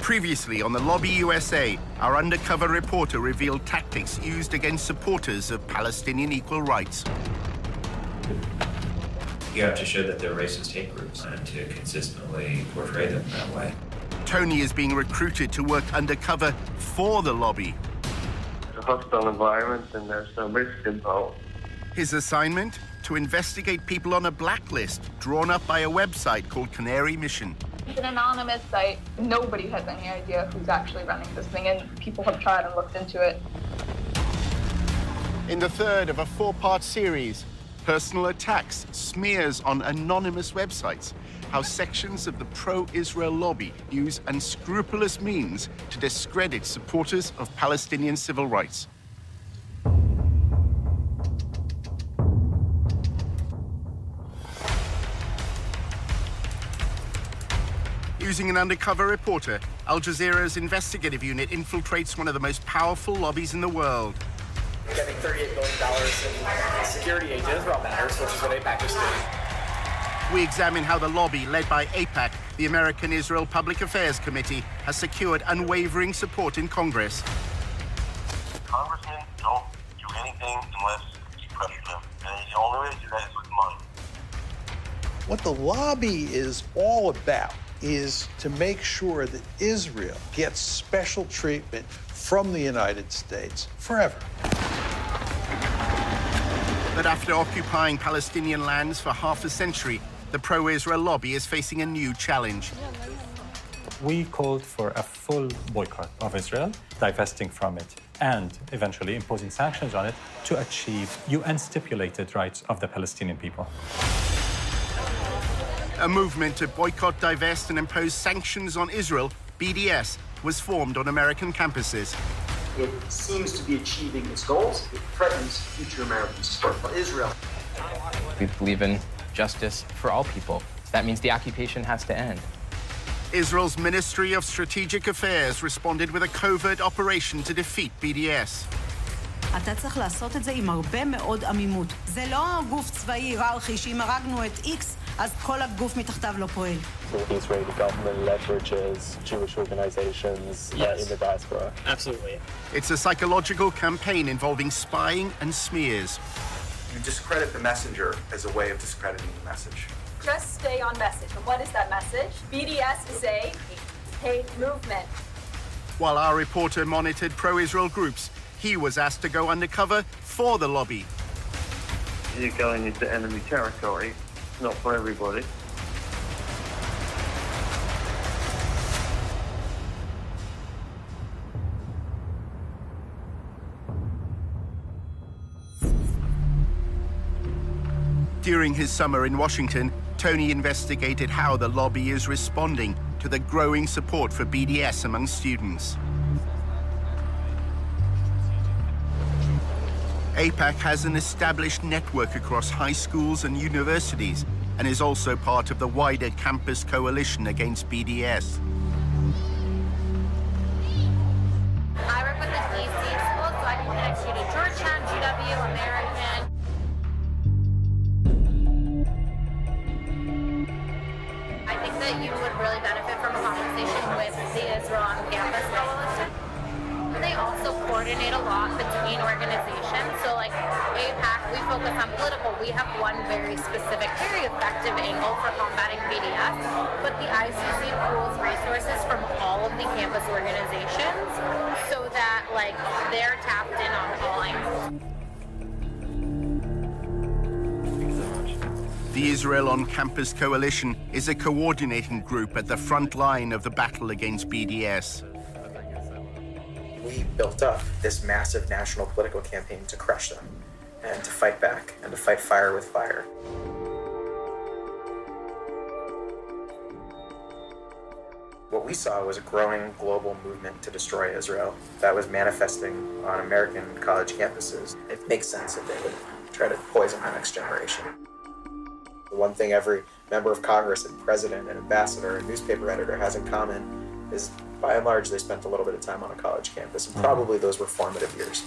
Previously on the Lobby USA, our undercover reporter revealed tactics used against supporters of Palestinian equal rights. You have to show that they're racist hate groups and to consistently portray them that way. Tony is being recruited to work undercover for the lobby. It's a hostile environment and there's some risk involved. His assignment? To investigate people on a blacklist drawn up by a website called Canary Mission. It's an anonymous site. Nobody has any idea who's actually running this thing, and people have tried and looked into it. In the third of a four-part series, Personal Attacks, Smears on Anonymous Websites, how sections of the pro-Israel lobby use unscrupulous means to discredit supporters of Palestinian civil rights. Using an undercover reporter, Al Jazeera's investigative unit infiltrates one of the most powerful lobbies in the world. Getting $38 billion in security aid to Israel matters, which is what AIPAC is doing. We examine how the lobby, led by AIPAC, the American Israel Public Affairs Committee, has secured unwavering support in Congress. Congressmen don't do anything unless you pressure them. And the only way to do that is with money. What the lobby is all about is to make sure that Israel gets special treatment from the United States forever. But after occupying Palestinian lands for half a century, the pro-Israel lobby is facing a new challenge. We called for a full boycott of Israel, divesting from it, and eventually imposing sanctions on it to achieve UN-stipulated rights of the Palestinian people. A movement to boycott, divest, and impose sanctions on Israel, BDS, was formed on American campuses. It seems to be achieving its goals. It threatens future American support for Israel. We believe in justice for all people. That means the occupation has to end. Israel's Ministry of Strategic Affairs responded with a covert operation to defeat BDS. אתה צריך לעשות את זה עם הרבה מאוד עמימות. זה לא גוף צבאי היררכי שאם הרגנו את X, אז כל הגוף מתחתיו לא פועל. The Israeli government leverages Jewish organizations in the diaspora. Absolutely. It's a psychological campaign involving spying and smears. You discredit the messenger as a way of discrediting the message. Just stay on message. And what is that message? BDS is a hate movement. While our reporter monitored pro-Israel groups, he was asked to go undercover for the lobby. You're going into enemy territory. It's not for everybody. During his summer in Washington, Tony investigated how the lobby is responding to the growing support for BDS among students. AIPAC has an established network across high schools and universities and is also part of the wider campus coalition against BDS. I work with the DC school, so I can connect you to Georgetown, GW, American. I think that you would really benefit from a conversation with the Israel on Campus Coalition. They also coordinate a lot between organizations. So like AIPAC, we focus on political. We have one very specific, very effective angle for combating BDS, but the ICC pools resources from all of the campus organizations so that like they're tapped in on all angles. The Israel on Campus Coalition is a coordinating group at the front line of the battle against BDS. We built up this massive national political campaign to crush them and to fight back and to fight fire with fire. What we saw was a growing global movement to destroy Israel that was manifesting on American college campuses. It makes sense that they would try to poison our next generation. The one thing every member of Congress and president and ambassador and newspaper editor has in common is, by and large, they spent a little bit of time on a college campus, and probably those were formative years.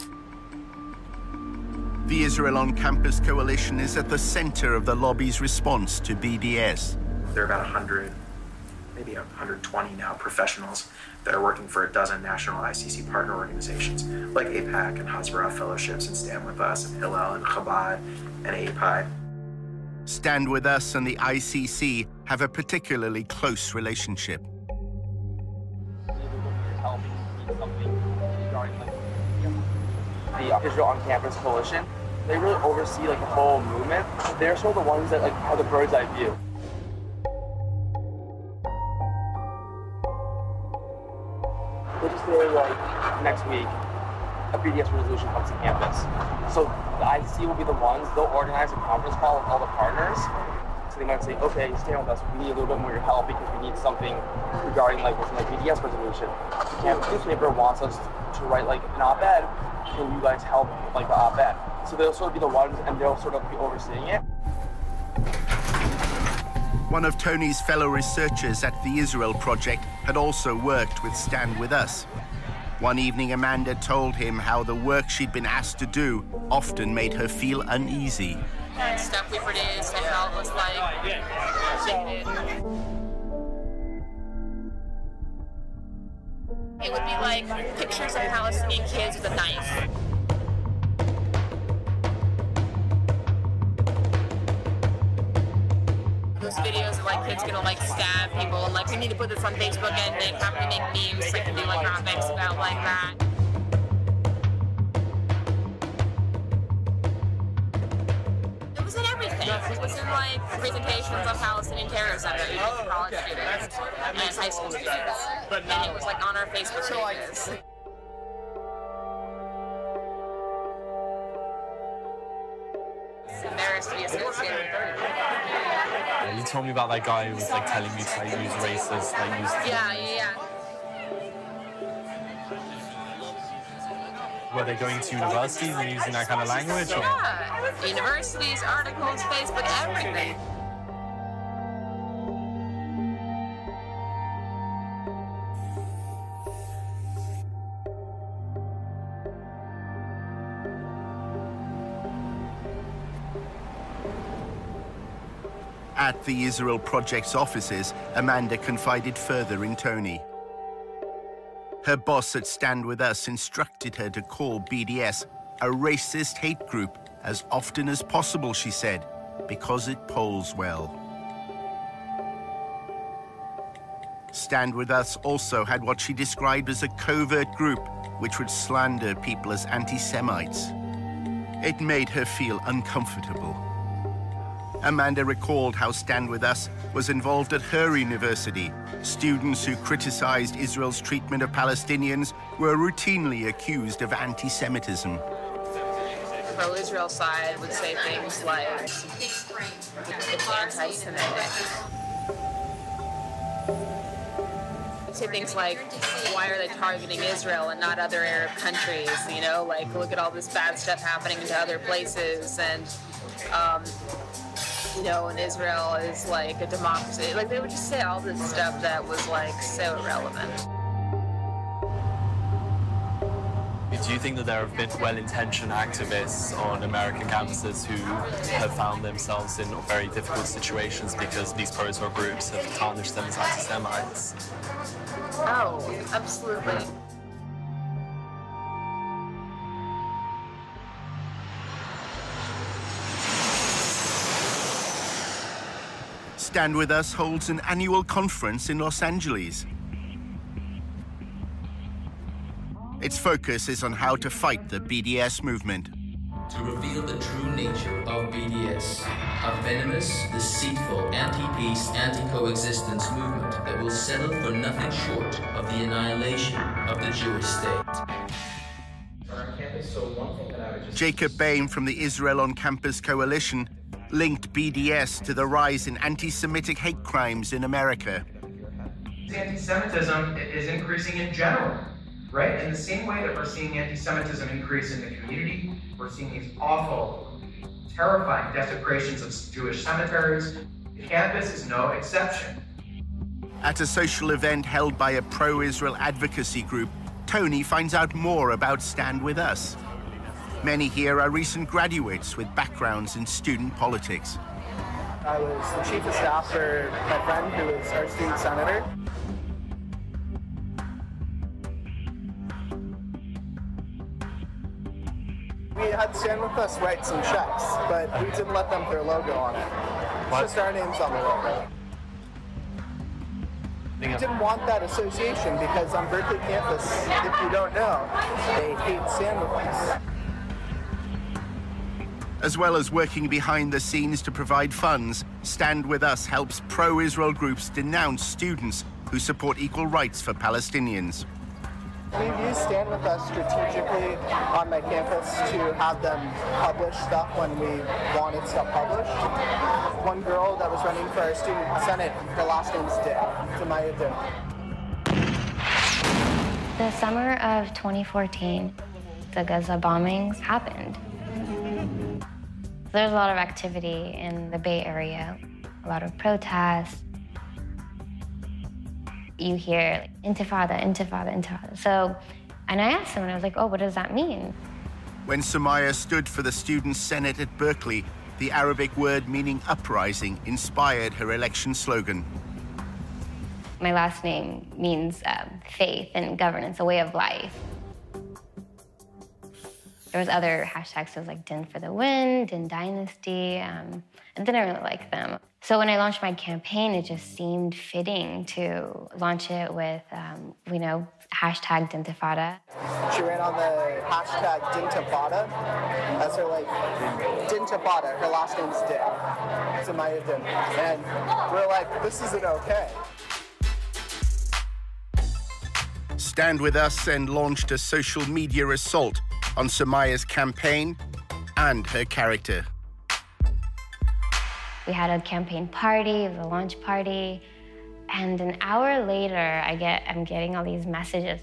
The Israel on Campus Coalition is at the center of the lobby's response to BDS. There are about 100 maybe 120 now professionals that are working for a dozen national ICC partner organizations like AIPAC and Hasbara Fellowships and Stand With Us and Hillel and Chabad and API. Stand With Us and the ICC have a particularly close relationship. The Israel on Campus Coalition, they really oversee like the whole movement. They're sort of the ones that like have the bird's eye view. Let's just say like next week, a BDS resolution comes to campus. So the ICC will be the ones, they'll organize a conference call with all the partners. So they might say, okay, stand with us, we need a little bit more of your help because we need something regarding like what's in the BDS resolution. The campus newspaper wants us to write like an op-ed. Can you guys help like the op-ed? So they'll sort of be the ones and they'll sort of be overseeing it. One of Tony's fellow researchers at the Israel Project had also worked with Stand With Us. One evening, Amanda told him how the work she'd been asked to do often made her feel uneasy. And stuff we produced, I felt was it would be like pictures of Palestinian kids with a knife. Those videos of like kids gonna like stab people and like we need to put this on Facebook and then have to make memes like and do like graphics about like that. It was in everything. It was in like presentations on Palestinian terrorism that we did for college students and high school students. And it was like on our Facebook pages. It's embarrassed to be associated with her. You told me about that guy who was like telling you to like use racist, like use. Yeah. Were they going to universities and using that kind of language? Or? Yeah, universities, articles, Facebook, everything. At the Israel Project's offices, Amanda confided further in Tony. Her boss at Stand With Us instructed her to call BDS a racist hate group as often as possible, she said, because it polls well. Stand With Us also had what she described as a covert group which would slander people as anti-Semites. It made her feel uncomfortable. Amanda recalled how Stand With Us was involved at her university. Students who criticized Israel's treatment of Palestinians were routinely accused of anti-Semitism. The pro-Israel side would say things like, it's anti-Semitic. Say things like, why are they targeting Israel and not other Arab countries? You know, like, look at all this bad stuff happening to other places, and you know, and Israel is like a democracy. Like, they would just say all this stuff that was like so irrelevant. Do you think that there have been well-intentioned activists on American campuses who have found themselves in very difficult situations because these pro-Israel groups have tarnished them as anti-Semites? Oh, absolutely. Stand With Us holds an annual conference in Los Angeles. Its focus is on how to fight the BDS movement. To reveal the true nature of BDS, a venomous, deceitful, anti-peace, anti-coexistence movement that will settle for nothing short of the annihilation of the Jewish state. Jacob Bain from the Israel on Campus Coalition linked BDS to the rise in anti-Semitic hate crimes in America. Anti-Semitism is increasing in general, right? In the same way that we're seeing anti-Semitism increase in the community, we're seeing these awful, terrifying desecrations of Jewish cemeteries. The campus is no exception. At a social event held by a pro-Israel advocacy group, Tony finds out more about Stand With Us. Many here are recent graduates with backgrounds in student politics. I was the chief of staff for my friend who was our student senator. We had Stand With Us write some checks, but we didn't let them put their logo on it. It's just our names on the logo. We didn't want that association because on Berkeley campus, if you don't know, they hate Stand With Us. As well as working behind the scenes to provide funds, Stand With Us helps pro-Israel groups denounce students who support equal rights for Palestinians. We've used Stand With Us strategically on my campus to have them publish stuff when we wanted stuff published. One girl that was running for our student senate, her last name's Din, Samaya Din. The summer of 2014, the Gaza bombings happened. There's a lot of activity in the Bay Area, a lot of protests. You hear like, intifada, intifada, intifada. So, and I asked someone, I was like, oh, what does that mean? When Samaya stood for the Student Senate at Berkeley, the Arabic word meaning uprising inspired her election slogan. My last name means faith and governance, a way of life. There was other hashtags, so it was like Din for the win, Din Dynasty. I didn't really like them. So when I launched my campaign, it just seemed fitting to launch it with, hashtag Dintifada. She ran on the hashtag Dintifada. That's her Dintifada. Her last name's Din. Samaya Din. And we're like, this isn't okay. Stand With Us and launched a social media assault on Samaya's campaign and her character. We had a campaign party, it was a launch party, and an hour later, I'm getting all these messages.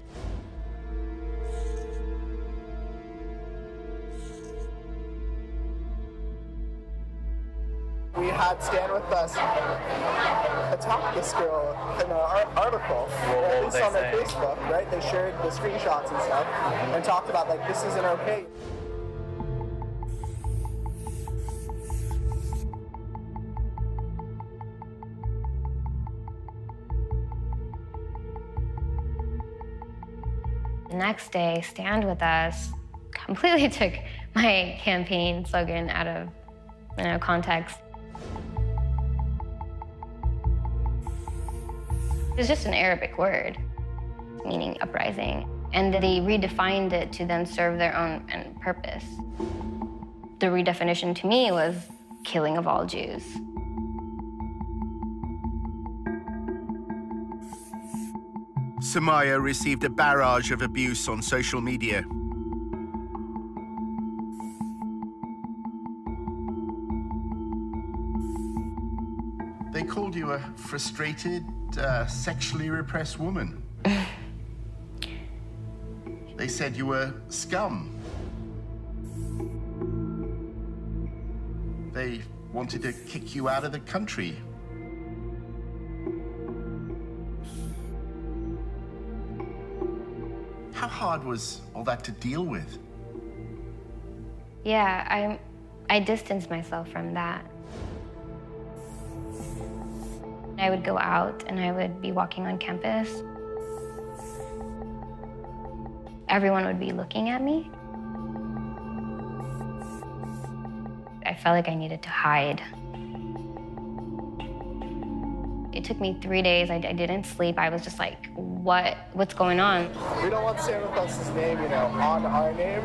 We had Stand With Us attack this girl in an article, at least on their Facebook, right? They shared the screenshots and stuff and talked about, like, this isn't okay. The next day, Stand With Us completely took my campaign slogan out of context. It's just an Arabic word, meaning uprising. And they redefined it to then serve their own purpose. The redefinition to me was killing of all Jews. Samaya received a barrage of abuse on social media. They called you a frustrated, sexually repressed woman. They said you were scum. They wanted to kick you out of the country. How hard was all that to deal with? Yeah, I distanced myself from that. I would go out and I would be walking on campus. Everyone would be looking at me. I felt like I needed to hide. It took me 3 days. I didn't sleep. I was just like, what's going on? We don't want Stand With Us's name, on our name.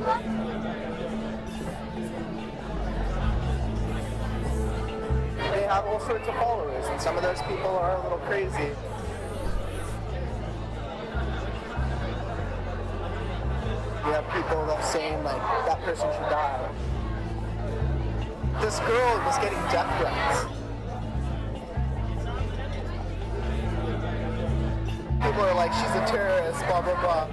They have all sorts of followers, and some of those people are a little crazy. You have people that saying, like, that person should die. This girl was getting death threats. People are like, she's a terrorist, blah, blah, blah.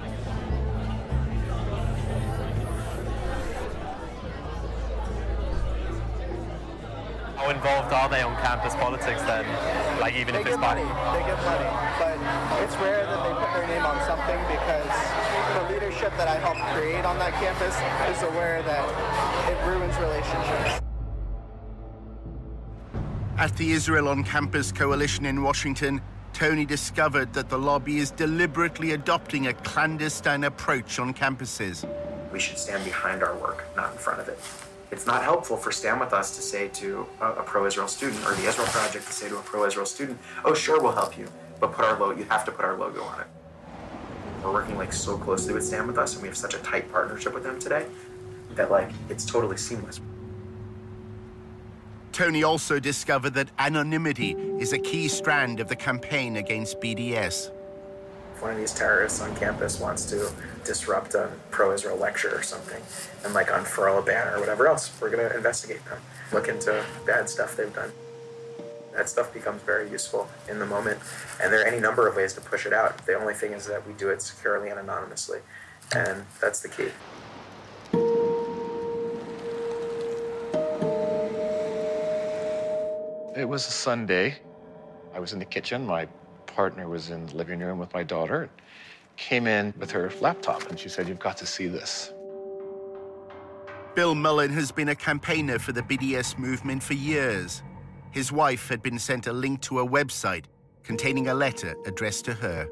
How involved are they on campus politics then? Like even if it's money. They get money, but it's rare that they put their name on something because the leadership that I helped create on that campus is aware that it ruins relationships. At the Israel on Campus Coalition in Washington, Tony discovered that the lobby is deliberately adopting a clandestine approach on campuses. We should stand behind our work, not in front of it. It's not helpful for Stand With Us to say to a pro-Israel student, or the Israel Project to say to a pro-Israel student, oh, sure, we'll help you, but you have to put our logo on it. We're working so closely with Stand With Us, and we have such a tight partnership with them today that it's totally seamless. Tony also discovered that anonymity is a key strand of the campaign against BDS. If one of these terrorists on campus wants to disrupt a pro-Israel lecture or something and unfurl a banner or whatever else, we're going to investigate them, look into bad stuff they've done. That stuff becomes very useful in the moment, and there are any number of ways to push it out. The only thing is that we do it securely and anonymously, and that's the key. It was a Sunday. I was in the kitchen. My partner was in the living room with my daughter. Came in with her laptop, and she said, "You've got to see this." Bill Mullen has been a campaigner for the BDS movement for years. His wife had been sent a link to a website containing a letter addressed to her.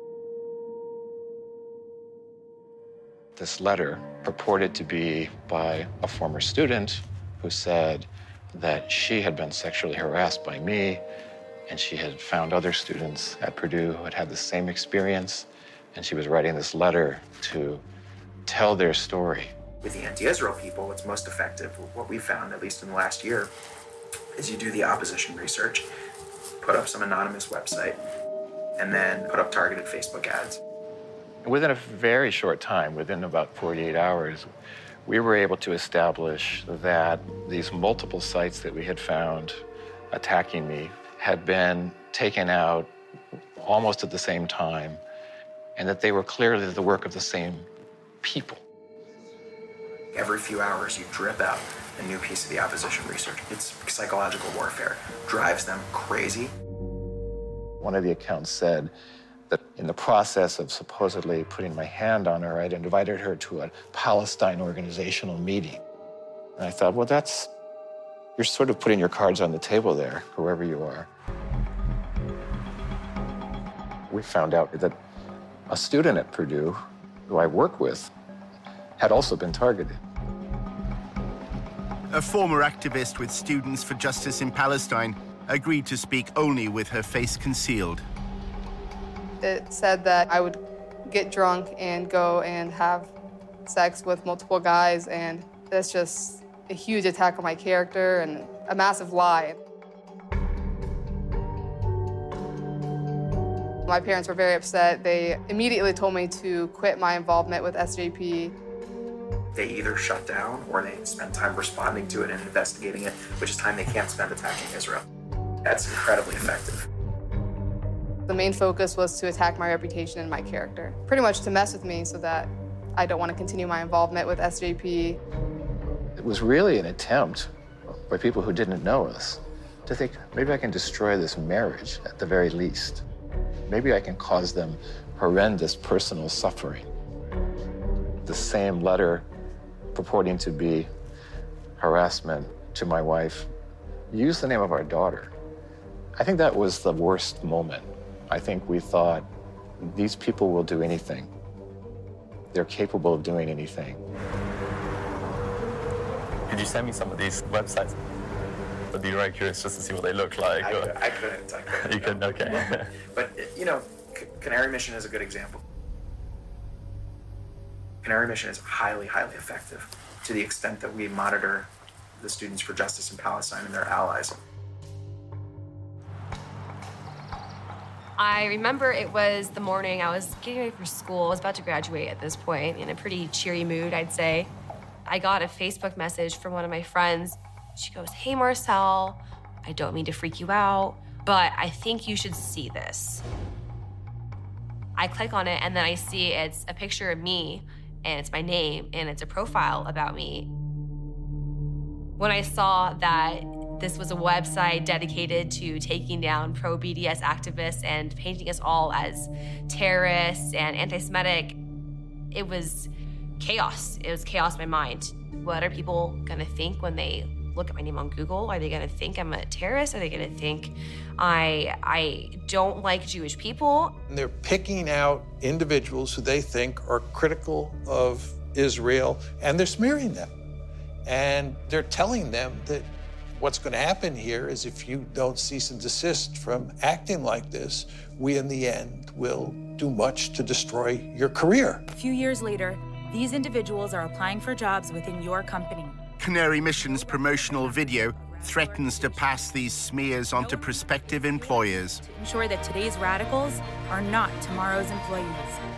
This letter purported to be by a former student who said that she had been sexually harassed by me, and she had found other students at Purdue who had had the same experience, and she was writing this letter to tell their story. With the anti-Israel people, what's most effective, what we found, at least in the last year, is you do the opposition research, put up some anonymous website, and then put up targeted Facebook ads. Within a very short time, within about 48 hours, we were able to establish that these multiple sites that we had found attacking me had been taken out almost at the same time, and that they were clearly the work of the same people. Every few hours, you drip out a new piece of the opposition research. It's psychological warfare. Drives them crazy. One of the accounts said that in the process of supposedly putting my hand on her, I'd invited her to a Palestine organizational meeting. And I thought, well, you're sort of putting your cards on the table there, whoever you are. We found out that a student at Purdue, who I work with, had also been targeted. A former activist with Students for Justice in Palestine agreed to speak only with her face concealed. It said that I would get drunk and go and have sex with multiple guys, and that's just a huge attack on my character and a massive lie. My parents were very upset. They immediately told me to quit my involvement with SJP. They either shut down or they spend time responding to it and investigating it, which is time they can't spend attacking Israel. That's incredibly effective. The main focus was to attack my reputation and my character, pretty much to mess with me so that I don't want to continue my involvement with SJP. It was really an attempt by people who didn't know us to think, maybe I can destroy this marriage at the very least. Maybe I can cause them horrendous personal suffering. The same letter purporting to be harassment to my wife used the name of our daughter. I think that was the worst moment. I think we thought, these people will do anything. They're capable of doing anything. Could you send me some of these websites? I'd be very curious just to see what they look like. I couldn't. You couldn't, okay. But, Canary Mission is a good example. Canary Mission is highly, highly effective to the extent that we monitor the Students for Justice in Palestine and their allies. I remember it was the morning I was getting ready for school. I was about to graduate at this point, in a pretty cheery mood, I'd say. I got a Facebook message from one of my friends. She goes, "Hey, Marcel, I don't mean to freak you out, but I think you should see this." I click on it, and then I see it's a picture of me, and it's my name, and it's a profile about me. When I saw that this was a website dedicated to taking down pro-BDS activists and painting us all as terrorists and anti-Semitic, it was chaos. It was chaos in my mind. What are people gonna think when they look at my name on Google? Are they going to think I'm a terrorist? Are they going to think I don't like Jewish people? And they're picking out individuals who they think are critical of Israel, and they're smearing them. And they're telling them that what's going to happen here is if you don't cease and desist from acting like this, we in the end will do much to destroy your career. A few years later, these individuals are applying for jobs within your company. Canary Mission's promotional video threatens to pass these smears onto prospective employers. To ensure that today's radicals are not tomorrow's employees.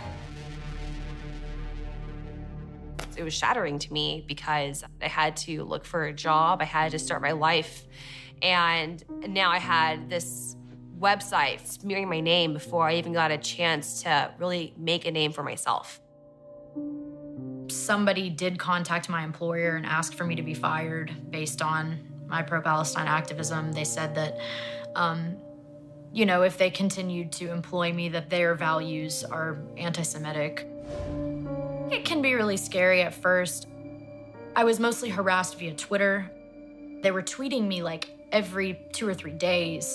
It was shattering to me because I had to look for a job, I had to start my life, and now I had this website smearing my name before I even got a chance to really make a name for myself. Somebody did contact my employer and ask for me to be fired based on my pro-Palestine activism. They said that, you know, if they continued to employ me, that their values are anti-Semitic. It can be really scary at first. I was mostly harassed via Twitter. They were tweeting me like every 2 or 3 days.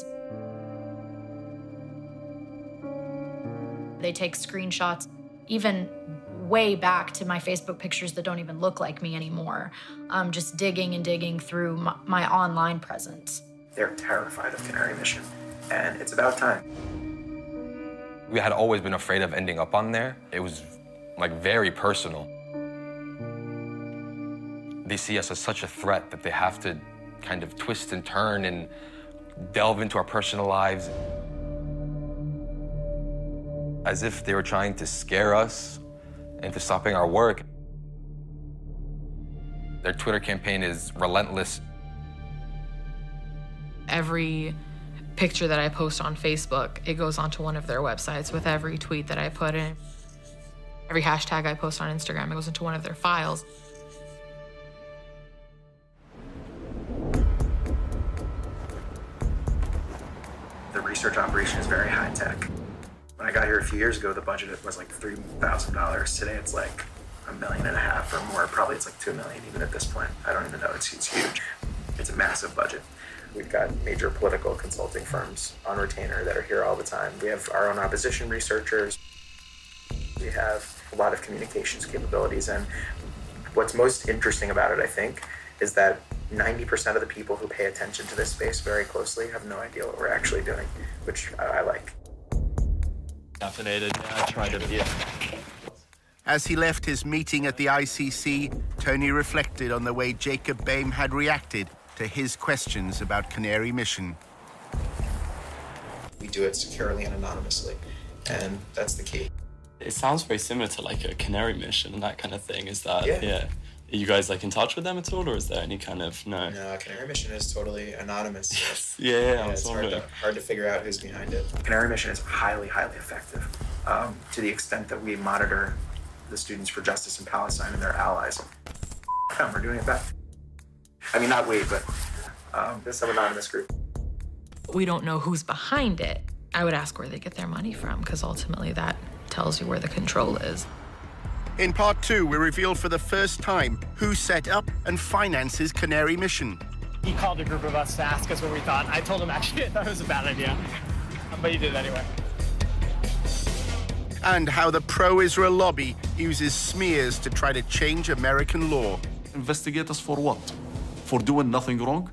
They take screenshots, even way back to my Facebook pictures that don't even look like me anymore, just digging and digging through my online presence. They're terrified of Canary Mission, and it's about time. We had always been afraid of ending up on there. It was like very personal. They see us as such a threat that they have to kind of twist and turn and delve into our personal lives, as if they were trying to scare us into stopping our work. Their Twitter campaign is relentless. Every picture that I post on Facebook, it goes onto one of their websites with every tweet that I put in. Every hashtag I post on Instagram, it goes into one of their files. The research operation is very high tech. When I got here a few years ago, the budget was like $3,000. Today it's like $1.5 million or more. Probably it's like $2 million even at this point. I don't even know, it's huge. It's a massive budget. We've got major political consulting firms on retainer that are here all the time. We have our own opposition researchers. We have a lot of communications capabilities, and what's most interesting about it, I think, is that 90% of the people who pay attention to this space very closely have no idea what we're actually doing, which I like. Caffeinated, yeah, I tried it, yeah. As he left his meeting at the ICC, Tony reflected on the way Jacob Boehme had reacted to his questions about Canary Mission. We do it securely and anonymously, and that's the key. It sounds very similar to like a Canary Mission and that kind of thing. Is that, yeah. Are you guys like in touch with them at all, or is there any kind of, no? No, Canary Mission is totally anonymous. Yes. Yeah, it's hard to figure out who's behind it. Canary Mission is highly, highly effective to the extent that we monitor the Students for Justice in Palestine and their allies. We're doing it back. I mean, not we, but there's some anonymous group. We don't know who's behind it. I would ask where they get their money from, because ultimately that tells you where the control is. In part 2, we reveal for the first time who set up and finances Canary Mission. He called a group of us to ask us what we thought. I told him actually I thought it was a bad idea, but he did it anyway. And how the pro-Israel lobby uses smears to try to change American law. Investigate us for what? For doing nothing wrong?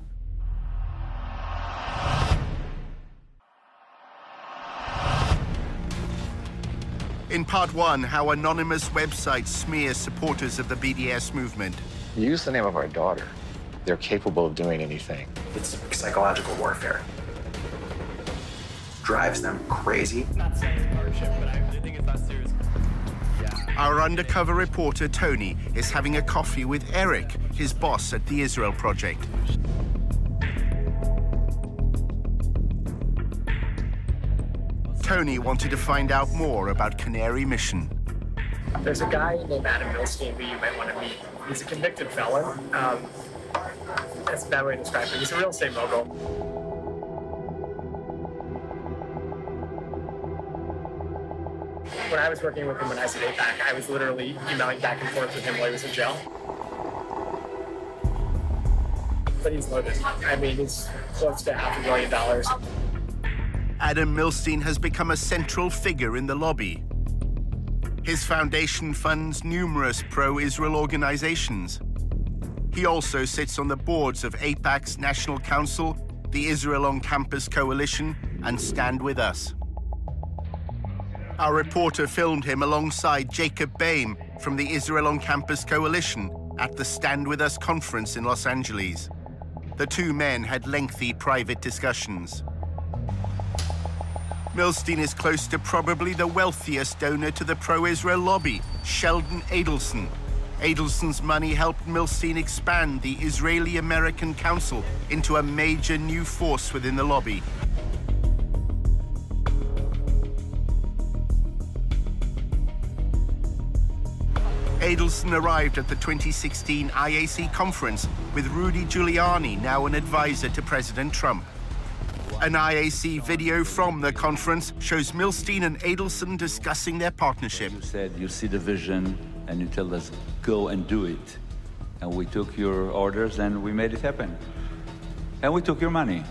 In part 1, how anonymous websites smear supporters of the BDS movement. Use the name of our daughter. They're capable of doing anything. It's psychological warfare. Drives them crazy. Not saying partnership, but I think it's that serious. Our undercover reporter, Tony, is having a coffee with Eric, his boss at the Israel Project. Tony wanted to find out more about Canary Mission. There's a guy named Adam Milstein who you might want to meet. He's a convicted felon. That's a bad way to describe it. He's a real estate mogul. When I was working with him when I was at APAC, I was literally emailing back and forth with him while he was in jail. but he's loaded. I mean, he's close to $500,000. Adam Milstein has become a central figure in the lobby. His foundation funds numerous pro-Israel organizations. He also sits on the boards of AIPAC's National Council, the Israel on Campus Coalition, and Stand With Us. Our reporter filmed him alongside Jacob Boehm from the Israel on Campus Coalition at the Stand With Us conference in Los Angeles. The two men had lengthy private discussions. Milstein is close to probably the wealthiest donor to the pro-Israel lobby, Sheldon Adelson. Adelson's money helped Milstein expand the Israeli-American Council into a major new force within the lobby. Adelson arrived at the 2016 IAC conference with Rudy Giuliani, now an advisor to President Trump. An IAC video from the conference shows Milstein and Adelson discussing their partnership. You said you see the vision and you tell us, go and do it. And we took your orders and we made it happen. And we took your money.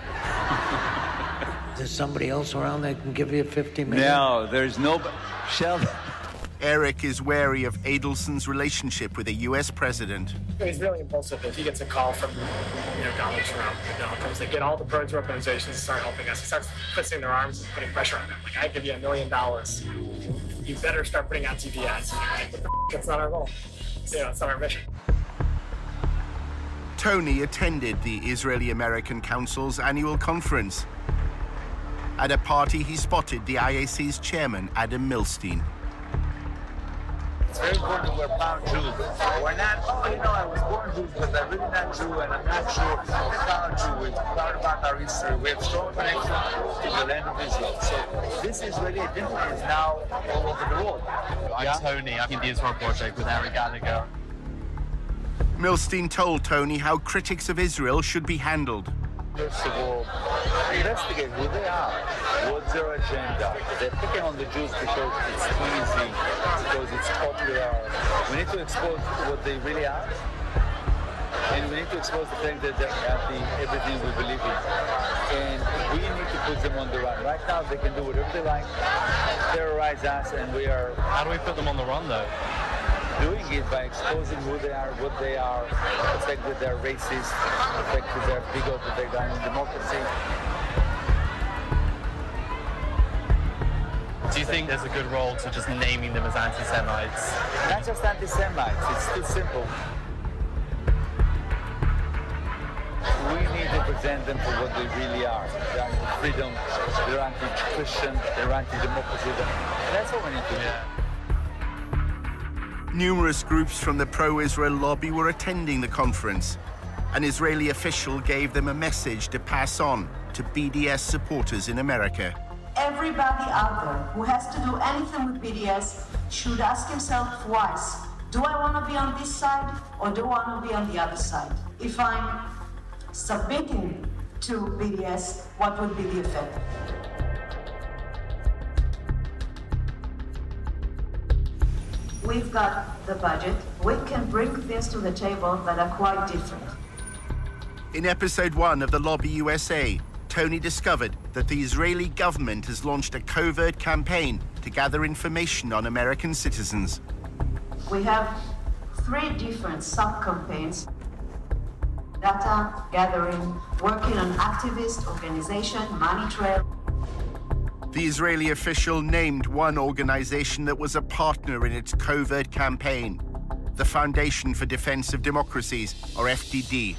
There's somebody else around that can give you $50 million? No, there's nobody. Sheldon. Eric is wary of Adelson's relationship with the U.S. president. He's really impulsive. If he gets a call from, Donald Trump, comes to get all the pro-Israel organizations to start helping us. He starts twisting their arms and putting pressure on them. Like, I give you $1 million. You better start putting out TV ads. And you're like, what the f***? That's not our goal. It's not our mission. Tony attended the Israeli-American Council's annual conference. At a party, he spotted the IAC's chairman, Adam Milstein. It's very important we're proud Jews. We're not, I was born Jews, but I'm really not Jew, and I'm not sure I'm proud Jew. We're proud about our history. We have strong connection to the land of Israel. So this Israeli identity is now all over the world. I'm Tony. I'm in the Israel Project with Eric Gallagher. Milstein told Tony how critics of Israel should be handled. First of all, investigate who they are. What's their agenda? They're picking on the Jews because it's easy, because it's popular. We need to expose what they really are. And we need to expose the fact that they're anti everything we believe in. And we need to put them on the run. Right now, they can do whatever they like, terrorize us, and we are... How do we put them on the run, though? Doing it by exposing who they are, what they are, the fact that they're racist, the fact that they're bigot, that they're anti-democracy. Do you think there's a good role to just naming them as anti-Semites? Not just anti-Semites, it's too simple. We need to present them for what they really are. They're anti-freedom, they're anti-Christian, they're anti-democracy. That's what we need to do. Numerous groups from the pro-Israel lobby were attending the conference. An Israeli official gave them a message to pass on to BDS supporters in America. Everybody out there who has to do anything with BDS should ask himself twice, do I want to be on this side or do I want to be on the other side? If I'm submitting to BDS, what would be the effect? We've got the budget. We can bring things to the table that are quite different. In episode 1 of The Lobby USA, Tony discovered that the Israeli government has launched a covert campaign to gather information on American citizens. We have 3 different sub-campaigns: data gathering, working on activist organization, money trail. The Israeli official named one organization that was a partner in its covert campaign, the Foundation for Defense of Democracies, or FDD.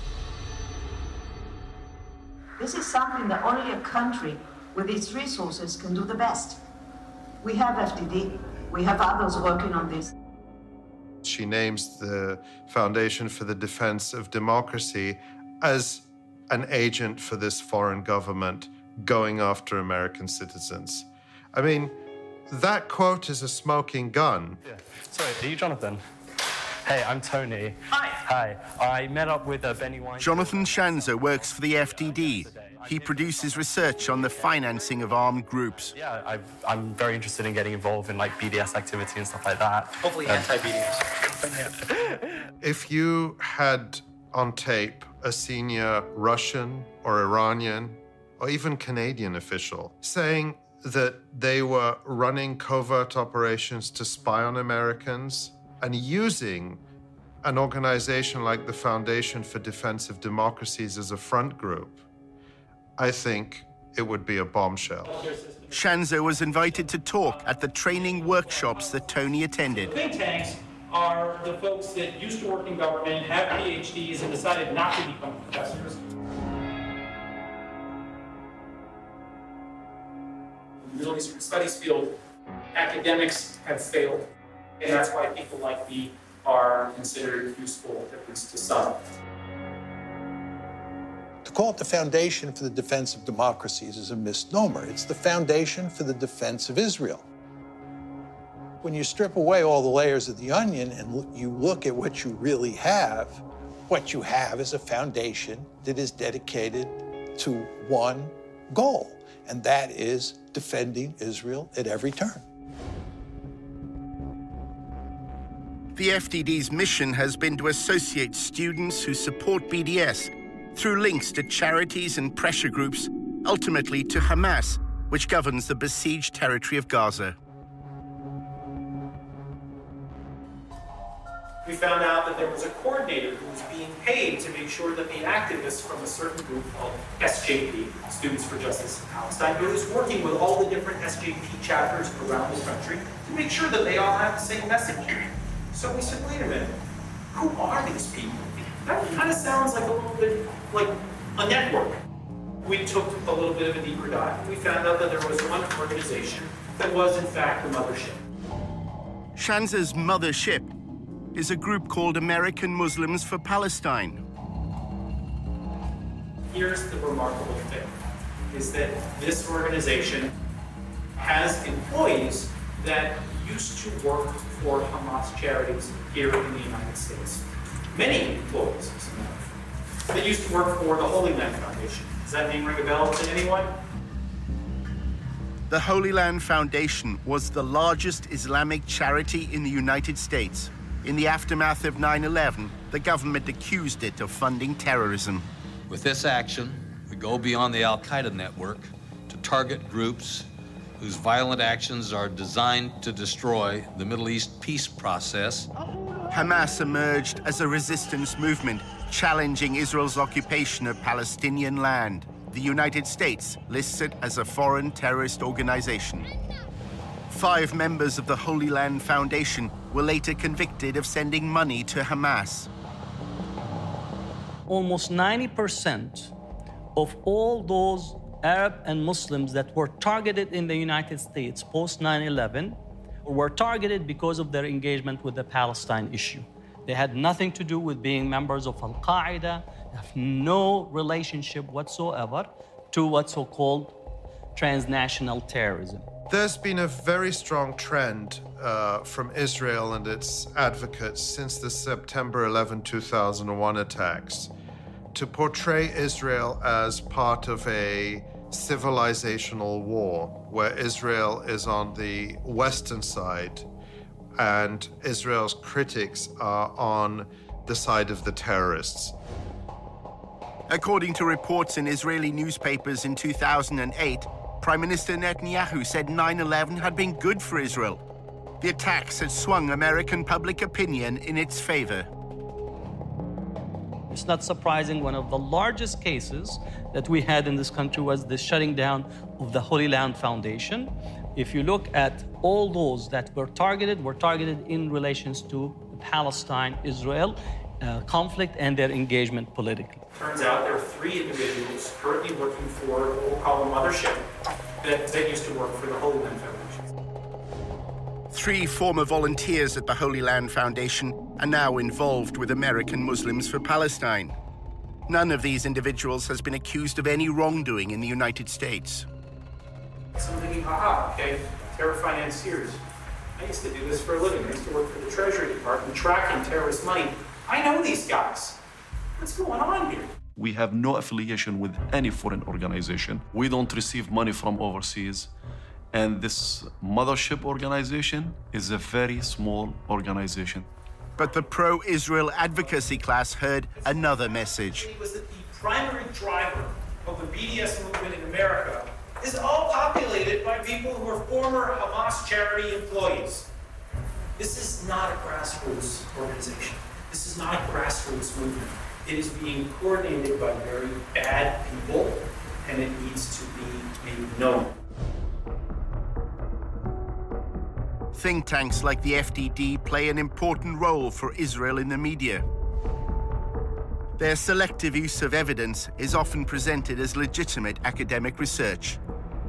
This is something that only a country with its resources can do the best. We have FDD. We have others working on this. She names the Foundation for the Defense of Democracy as an agent for this foreign government going after American citizens. I mean, that quote is a smoking gun. Yeah. Sorry, are you Jonathan? Hey, I'm Tony. Hi. Hi. I met up with Benny Weinstein. Jonathan Shanzer works for the FDD. He produces research on the financing of armed groups. Yeah, I'm very interested in getting involved in BDS activity and stuff like that. Hopefully anti-BDS. If you had on tape a senior Russian or Iranian or even Canadian official saying that they were running covert operations to spy on Americans and using an organization like the Foundation for Defense of Democracies as a front group, I think it would be a bombshell. Shanzo was invited to talk at the training workshops that Tony attended. Think tanks are the folks that used to work in government, have PhDs, and decided not to become professors. In the Middle Eastern Studies field, academics have failed, and that's why people like me are considered useful, at least to some. To call it the Foundation for the Defense of Democracies is a misnomer. It's the Foundation for the Defense of Israel. When you strip away all the layers of the onion and you look at what you really have, what you have is a foundation that is dedicated to one goal, and that is defending Israel at every turn. The FDD's mission has been to associate students who support BDS through links to charities and pressure groups, ultimately to Hamas, which governs the besieged territory of Gaza. We found out that there was a coordinator who was being paid to make sure that the activists from a certain group called SJP, Students for Justice in Palestine, who was working with all the different SJP chapters around the country to make sure that they all have the same message. So we said, wait a minute, who are these people? That kind of sounds like a little bit like a network. We took a little bit of a deeper dive. We found out that there was one organization that was, in fact, the mothership. Shanza's mothership is a group called American Muslims for Palestine. Here's the remarkable thing, is that this organization has employees that used to work for Hamas charities here in the United States. Many employees, as a matter of fact, that used to work for the Holy Land Foundation. Does that name ring a bell to anyone? The Holy Land Foundation was the largest Islamic charity in the United States. In the aftermath of 9/11, the government accused it of funding terrorism. With this action, we go beyond the Al-Qaeda network to target groups whose violent actions are designed to destroy the Middle East peace process. Hamas emerged as a resistance movement, challenging Israel's occupation of Palestinian land. The United States lists it as a foreign terrorist organization. 5 members of the Holy Land Foundation were later convicted of sending money to Hamas. Almost 90% of all those Arab and Muslims that were targeted in the United States post 9/11 were targeted because of their engagement with the Palestine issue. They had nothing to do with being members of Al-Qaeda, have no relationship whatsoever to what's so-called transnational terrorism. There's been a very strong trend from Israel and its advocates since the September 11, 2001 attacks to portray Israel as part of a civilizational war where Israel is on the Western side and Israel's critics are on the side of the terrorists. According to reports in Israeli newspapers in 2008, Prime Minister Netanyahu said 9/11 had been good for Israel. The attacks had swung American public opinion in its favor. It's not surprising, one of the largest cases that we had in this country was the shutting down of the Holy Land Foundation. If you look at all those that were targeted in relations to the Palestine-Israel conflict and their engagement politically. Turns out there are 3 individuals currently working for what we'll call a mothership that used to work for the Holy Land Foundation. 3 former volunteers at the Holy Land Foundation are now involved with American Muslims for Palestine. None of these individuals has been accused of any wrongdoing in the United States. So I'm thinking, okay, terror financiers. I used to do this for a living. I used to work for the Treasury Department tracking terrorist money. I know these guys. What's going on here? We have no affiliation with any foreign organization. We don't receive money from overseas. And this mothership organization is a very small organization. But the pro-Israel advocacy class heard another message. It was that the primary driver of the BDS movement in America is all populated by people who are former Hamas charity employees. This is not a grassroots organization. This is not a grassroots movement. It is being coordinated by very bad people, and it needs to be made known. Think tanks like the FDD play an important role for Israel in the media. Their selective use of evidence is often presented as legitimate academic research.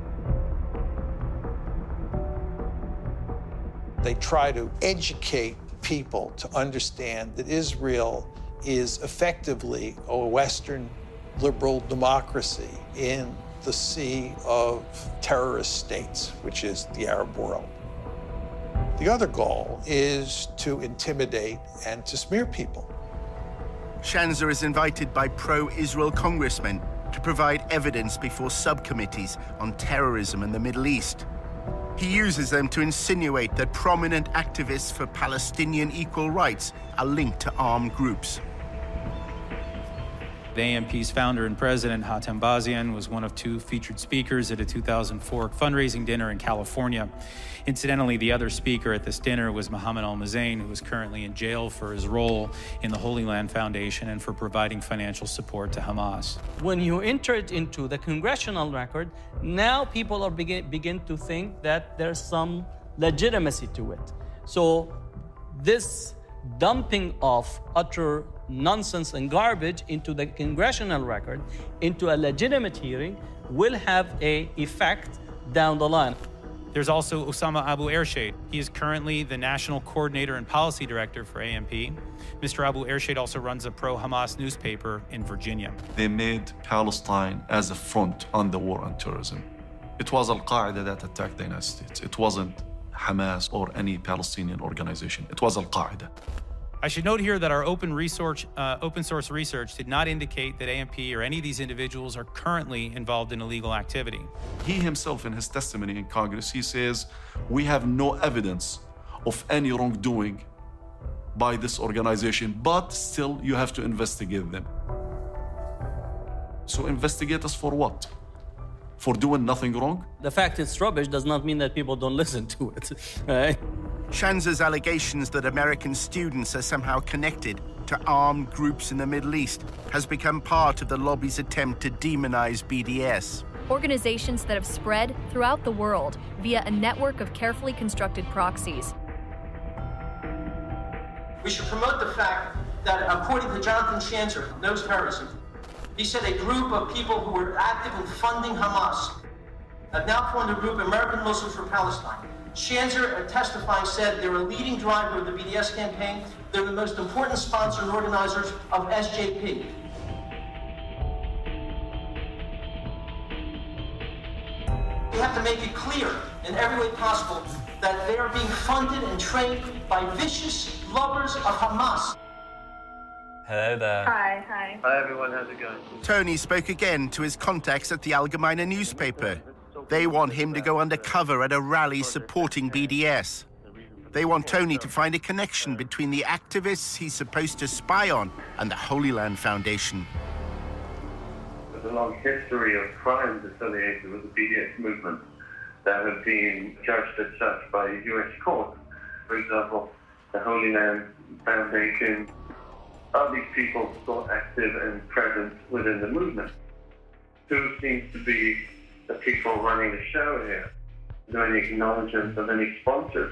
They try to educate people to understand that Israel is effectively a Western liberal democracy in the sea of terrorist states, which is the Arab world. The other goal is to intimidate and to smear people. Shanzer is invited by pro-Israel congressmen to provide evidence before subcommittees on terrorism in the Middle East. He uses them to insinuate that prominent activists for Palestinian equal rights are linked to armed groups. AMP's founder and president, Hatem Bazian, was one of two featured speakers at a 2004 fundraising dinner in California. Incidentally, the other speaker at this dinner was Mohammed Al-Mazain, who is currently in jail for his role in the Holy Land Foundation and for providing financial support to Hamas. When you enter it into the congressional record, now people are begin to think that there's some legitimacy to it. So this dumping of utter nonsense and garbage into the congressional record, into a legitimate hearing, will have an effect down the line. There's also Osama Abu Ershad. He is currently the National Coordinator and Policy Director for AMP. Mr. Abu Ershad also runs a pro-Hamas newspaper in Virginia. They made Palestine as a front on the war on terrorism. It was Al-Qaeda that attacked the United States. It wasn't Hamas or any Palestinian organization. It was Al-Qaeda. I should note here that our open source research did not indicate that AMP or any of these individuals are currently involved in illegal activity. He himself, in his testimony in Congress, he says, we have no evidence of any wrongdoing by this organization, but still you have to investigate them. So investigate us for what? For doing nothing wrong? The fact it's rubbish does not mean that people don't listen to it, right? Shanzer's allegations that American students are somehow connected to armed groups in the Middle East has become part of the lobby's attempt to demonize BDS. Organizations that have spread throughout the world via a network of carefully constructed proxies. We should promote the fact that, according to Jonathan Shanzer, knows terrorism, he said a group of people who were active in funding Hamas have now formed a group, American Muslims for Palestine. Shanzer, testifying, said they're a leading driver of the BDS campaign. They're the most important sponsor and organizers of SJP. We have to make it clear in every way possible that they are being funded and trained by vicious lovers of Hamas. Hello there. Hi. Hi, everyone. How's it going? Tony spoke again to his contacts at the Allgemeine newspaper. They want him to go undercover at a rally supporting BDS. They want Tony to find a connection between the activists he's supposed to spy on and the Holy Land Foundation. There's a long history of crimes affiliated with the BDS movement that have been judged as such by U.S. courts. For example, the Holy Land Foundation. Are these people still active and present within the movement? Who seems to be the people running the show here? Is there any acknowledgement of any sponsors?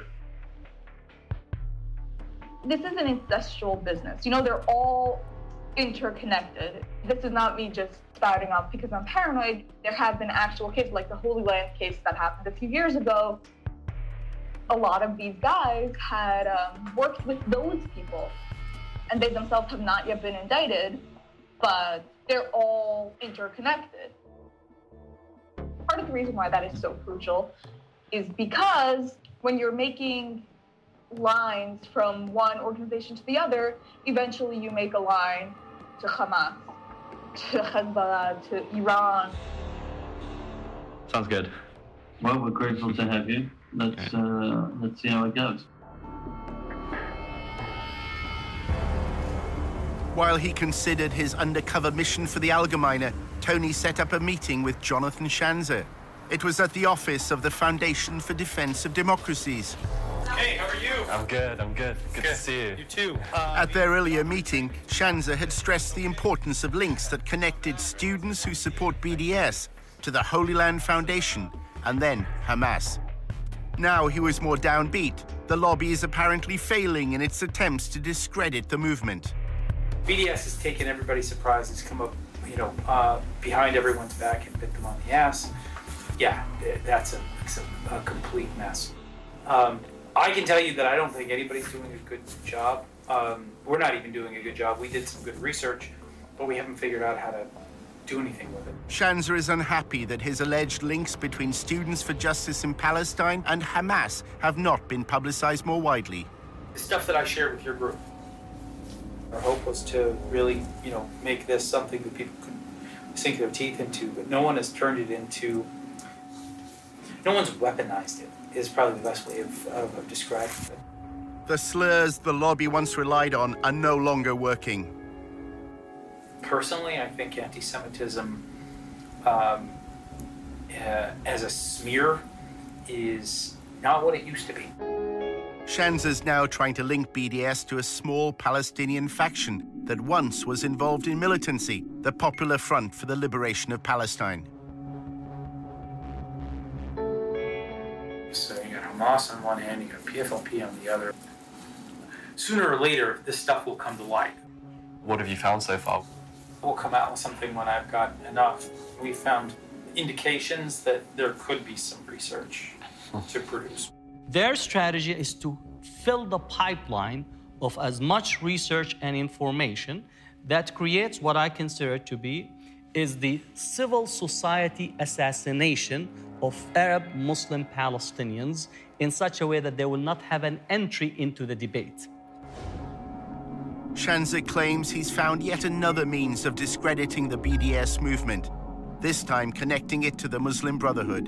This is an incestual business. You know, they're all interconnected. This is not me just spouting off because I'm paranoid. There have been actual cases, like the Holy Land case that happened a few years ago. A lot of these guys had worked with those people, and they themselves have not yet been indicted, but they're all interconnected. Part of the reason why that is so crucial is because when you're making lines from one organization to the other, eventually you make a line to Hamas, to Hezbollah, to Iran. Sounds good. Well, we're grateful to have you. Let's see how it goes. While he considered his undercover mission for the Allgemeine, Tony set up a meeting with Jonathan Schanzer. It was at the office of the Foundation for Defense of Democracies. Hey, how are you? I'm good. Good to see you. You too. At their earlier meeting, Schanzer had stressed the importance of links that connected students who support BDS to the Holy Land Foundation and then Hamas. Now he was more downbeat. The lobby is apparently failing in its attempts to discredit the movement. BDS has taken everybody's surprise. It's come up, behind everyone's back and bit them on the ass. Yeah, that's a complete mess. I can tell you that I don't think anybody's doing a good job. We're not even doing a good job. We did some good research, but we haven't figured out how to do anything with it. Schanzer is unhappy that his alleged links between Students for Justice in Palestine and Hamas have not been publicized more widely. The stuff that I shared with your group, our hope was to really, make this something that people could sink their teeth into, but no one has turned it into, no one's weaponized it, is probably the best way of describing it. The slurs the lobby once relied on are no longer working. Personally, I think anti-Semitism as a smear is not what it used to be. Schanzer's now trying to link BDS to a small Palestinian faction that once was involved in militancy, the Popular Front for the Liberation of Palestine. So you got Hamas on one hand, you got PFLP on the other. Sooner or later, this stuff will come to light. What have you found so far? We'll come out with something when I've got enough. We found indications that there could be some research to produce. Their strategy is to fill the pipeline of as much research and information that creates what I consider to be is the civil society assassination of Arab Muslim Palestinians in such a way that they will not have an entry into the debate. Schanzer claims he's found yet another means of discrediting the BDS movement, this time connecting it to the Muslim Brotherhood.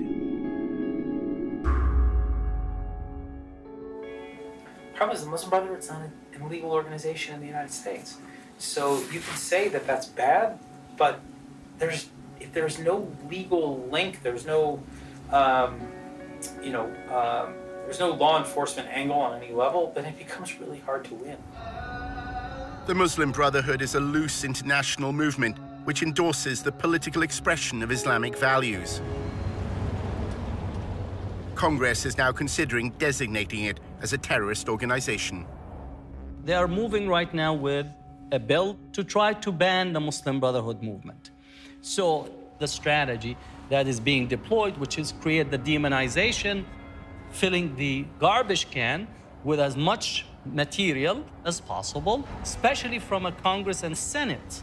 The problem is the Muslim Brotherhood's not an illegal organization in the United States. So you can say that that's bad, but if there's no legal link, there's no, there's no law enforcement angle on any level, then it becomes really hard to win. The Muslim Brotherhood is a loose international movement which endorses the political expression of Islamic values. Congress is now considering designating it as a terrorist organization. They are moving right now with a bill to try to ban the Muslim Brotherhood movement. So the strategy that is being deployed, which is create the demonization, filling the garbage can with as much material as possible, especially from a Congress and Senate.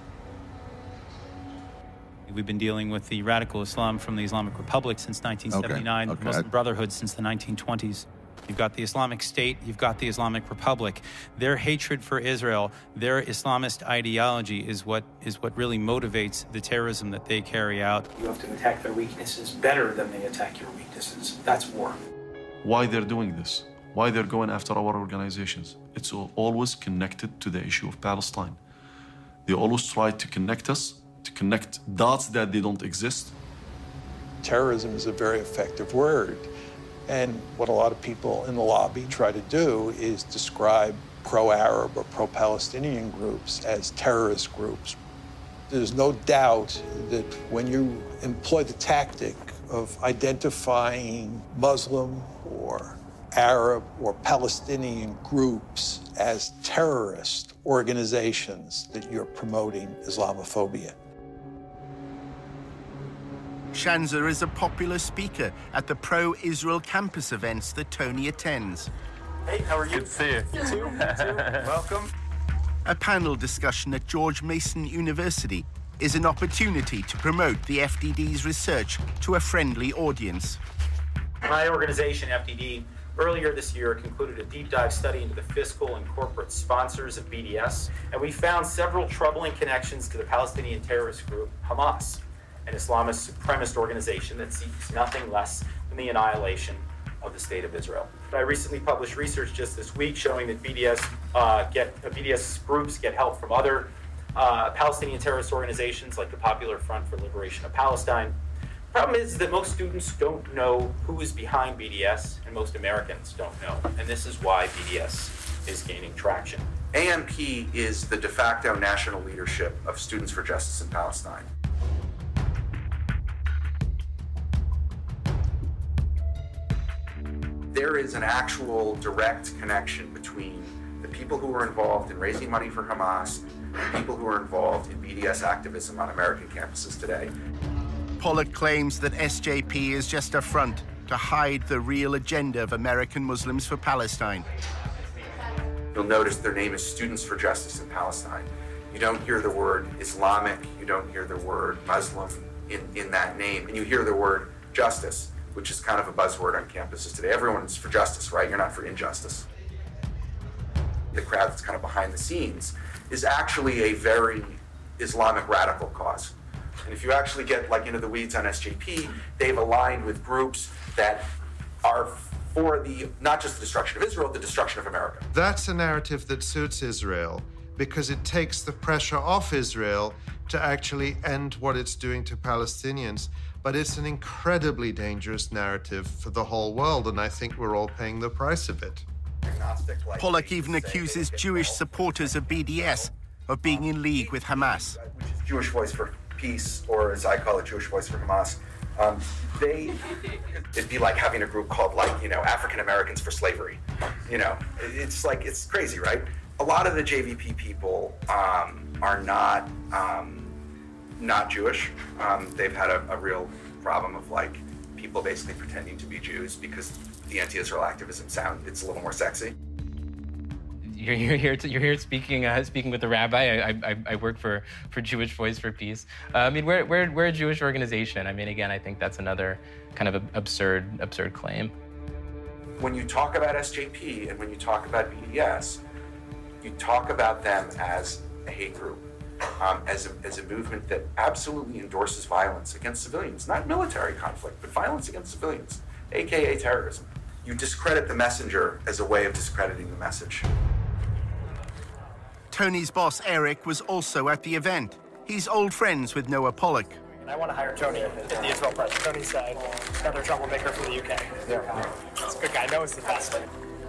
We've been dealing with the radical Islam from the Islamic Republic since 1979, the Muslim Brotherhood since the 1920s. You've got the Islamic State, you've got the Islamic Republic. Their hatred for Israel, their Islamist ideology is what really motivates the terrorism that they carry out. You have to attack their weaknesses better than they attack your weaknesses. That's war. Why they're doing this? Why they're going after our organizations? It's always connected to the issue of Palestine. They always try to connect us, to connect dots that they don't exist. Terrorism is a very effective word. And what a lot of people in the lobby try to do is describe pro-Arab or pro-Palestinian groups as terrorist groups. There's no doubt that when you employ the tactic of identifying Muslim or Arab or Palestinian groups as terrorist organizations, that you're promoting Islamophobia. Schanzer is a popular speaker at the pro-Israel campus events that Tony attends. Hey, how are you? Good to see you. You too. Welcome. A panel discussion at George Mason University is an opportunity to promote the FDD's research to a friendly audience. My organization, FDD, earlier this year concluded a deep dive study into the fiscal and corporate sponsors of BDS, and we found several troubling connections to the Palestinian terrorist group Hamas, an Islamist supremacist organization that seeks nothing less than the annihilation of the state of Israel. I recently published research just this week showing that BDS groups get help from other Palestinian terrorist organizations like the Popular Front for Liberation of Palestine. The problem is that most students don't know who is behind BDS, and most Americans don't know. And this is why BDS is gaining traction. AMP is the de facto national leadership of Students for Justice in Palestine. There is an actual direct connection between the people who were involved in raising money for Hamas and people who are involved in BDS activism on American campuses today. Pollack claims that SJP is just a front to hide the real agenda of American Muslims for Palestine. You'll notice their name is Students for Justice in Palestine. You don't hear the word Islamic, you don't hear the word Muslim in that name, and you hear the word justice, which is kind of a buzzword on campuses today. Everyone's for justice, right? You're not for injustice. The crowd that's kind of behind the scenes is actually a very Islamic radical cause. And if you actually get like into the weeds on SJP, they've aligned with groups that are for the, not just the destruction of Israel, the destruction of America. That's a narrative that suits Israel because it takes the pressure off Israel to actually end what it's doing to Palestinians. But it's an incredibly dangerous narrative for the whole world, and I think we're all paying the price of it. Pollack even accuses Jewish supporters of BDS of being in league with Hamas. Which is Jewish Voice for Peace, or as I call it, Jewish Voice for Hamas. It'd be like having a group called, like, you know, African Americans for Slavery. You know, it's like, it's crazy, right? A lot of the JVP people are not Jewish. They've had a real problem of like people basically pretending to be Jews because the anti-Israel activism it's a little more sexy. You're here speaking with the rabbi. I work for Jewish Voice for Peace. I mean, we're a Jewish organization. I mean, again, I think that's another kind of absurd claim. When you talk about SJP and when you talk about BDS, you talk about them as a hate group, as a movement that absolutely endorses violence against civilians, not military conflict, but violence against civilians, aka terrorism. You discredit the messenger as a way of discrediting the message. Tony's boss, Eric, was also at the event. He's old friends with Noah Pollack. I want to hire Tony at the Israel project. Tony's another troublemaker from the UK. Yeah. He's a good guy. Noah's the best.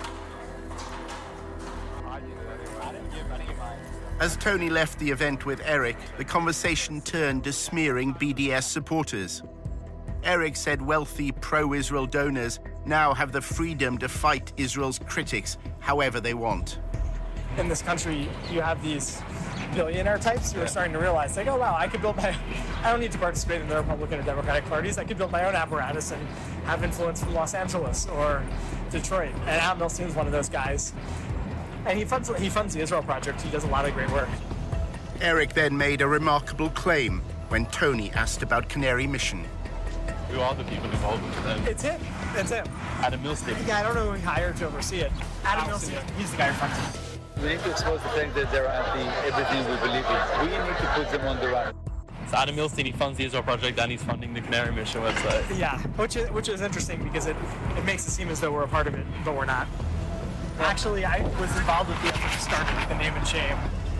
As Tony left the event with Eric, the conversation turned to smearing BDS supporters. Eric said wealthy pro-Israel donors now have the freedom to fight Israel's critics however they want. In this country, you have these billionaire types who are starting to realize, like, oh wow, I don't need to participate in the Republican or Democratic parties. I could build my own apparatus and have influence from Los Angeles or Detroit. And Al Milstein's one of those guys. And he funds the Israel Project. He does a lot of great work. Eric then made a remarkable claim when Tony asked about Canary Mission. Who are the people involved with them? It's him. Adam Milstein. Yeah, I don't know who he hired to oversee it. Adam Milstein. He's the guy who funds it. We need to expose the fact that they're anti-everything we believe in. We need to put them on the run. So Adam Milstein, he funds the Israel Project and he's funding the Canary Mission website. Yeah, which is interesting because it makes it seem as though we're a part of it, but we're not. Actually, I was involved with the effort to start with the Name and Shame.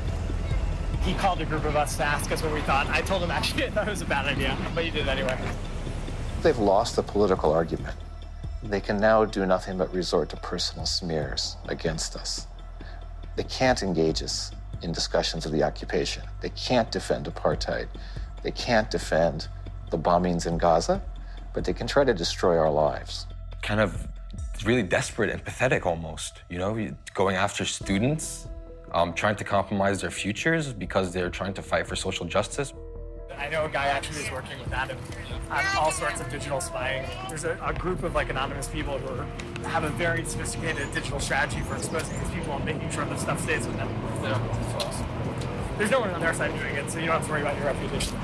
He called a group of us to ask us what we thought. I told him actually I thought it was a bad idea, but he did it anyway. They've lost the political argument. They can now do nothing but resort to personal smears against us. They can't engage us in discussions of the occupation. They can't defend apartheid. They can't defend the bombings in Gaza, but they can try to destroy our lives. Kind of really desperate and pathetic almost, you know, going after students, trying to compromise their futures because they're trying to fight for social justice. I know a guy actually is working with Adam on all sorts of digital spying. There's a group of like anonymous people who have a very sophisticated digital strategy for exposing these people and making sure that stuff stays with them. Yeah. There's no one on their side doing it, so you don't have to worry about your reputation.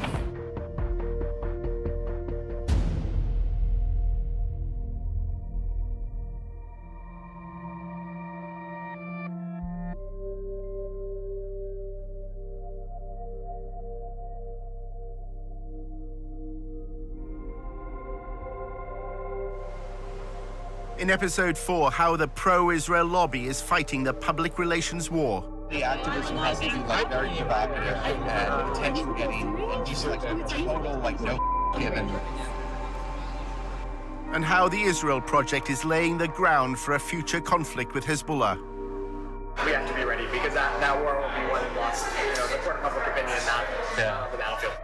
In episode 4, how the pro-Israel lobby is fighting the public relations war. the activism has to be like very provocative and attention-getting, and just like total like no given. And how the Israel Project is laying the ground for a future conflict with Hezbollah. We have to be ready because that war will be won and lost. The court of public opinion, not the battlefield.